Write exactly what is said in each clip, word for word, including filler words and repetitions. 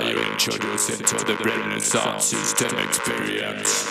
you introduce it to the brand new sound system experience.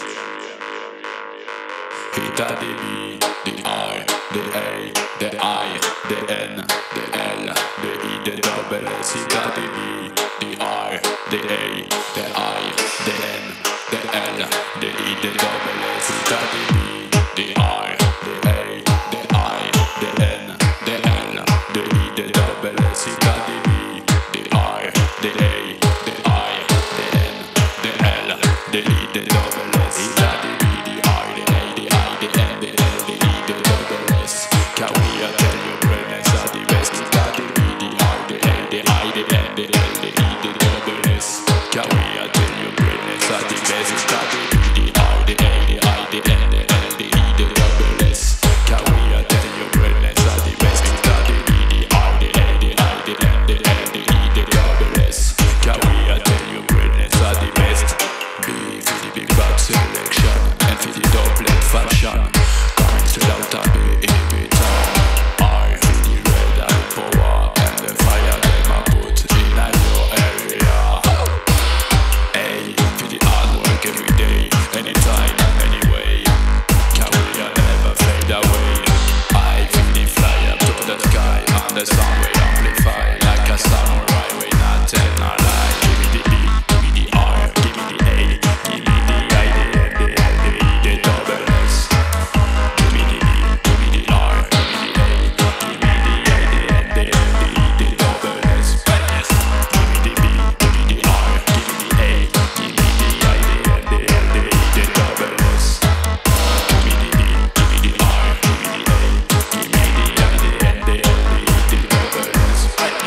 Hit the B, the R, the A, the I, the N, the L, the E, the double S. Hit the B, the R, the A, the I, the N, the L, the E, the double S. Hit the B, the R, the A, the I, the N, the L, the E, the double S. Hit the B, the R, the A, the I, the N, the L, the E, the double S. Hit the B, the R, the A, the I, the N, the L, the E, the double S. Can we tell you brilliance are the best? Hit the B, the R, the A, the I, the N, the L, the E, the double S. Can we tell you brilliance are the best? Hit the B, the R, the A, the I, the N, the L, the E, the double S. Can we tell you brilliance are the best? Hit the B, the R, the A, the I, the N, the L, the E, the double S. Can we tell you brilliance are the best? B for the big bad selection, and for the double fashion. Coming straight out of the every time. R for the red eye power, and the fire them I put in a new area. A for the hard work every day, anytime, anyway. Can we never fade away? I for the fly up to the sky, and the sound we amplify like a samurai. We not tell no lie. Give me the B, give me the R, give me the A, give me the I, the N, the L, the E, the double S. Give me the B, give me the R, give me the A, give me the I, the N, the L, the E, the double S. Give me the B, give me the R, give me the A, give me the I, the N, the L, the E, the double S. Give me the B, give me the R, give me the A, give me the I, the N, the L, the E, the double S.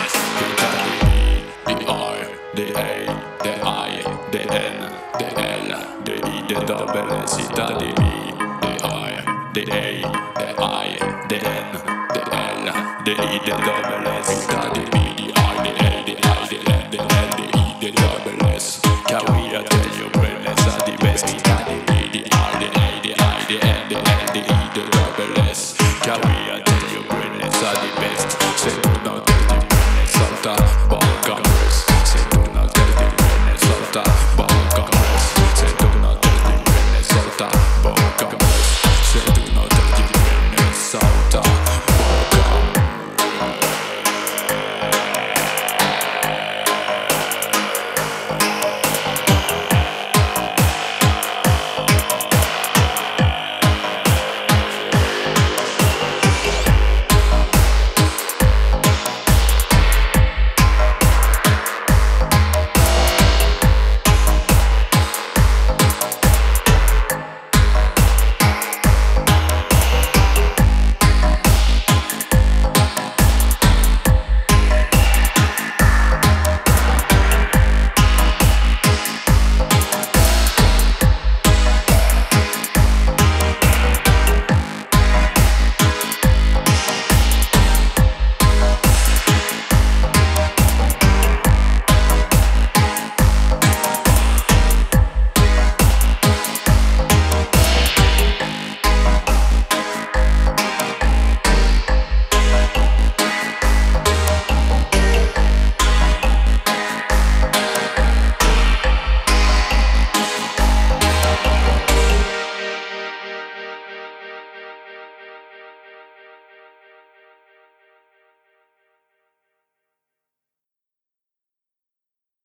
The R, the A, the I, the N, the L, the E, the double S. Hit the B, the R, the A, the I, the N, the L, the E, the double S. Hit the B, the R, the A, the I, the N, the L, the E, the double S. Can we tell you brilliance are the best? Hit the B, the R, the A, the I, the N, the L, the E, the double S. Can we tell you brilliance are the best?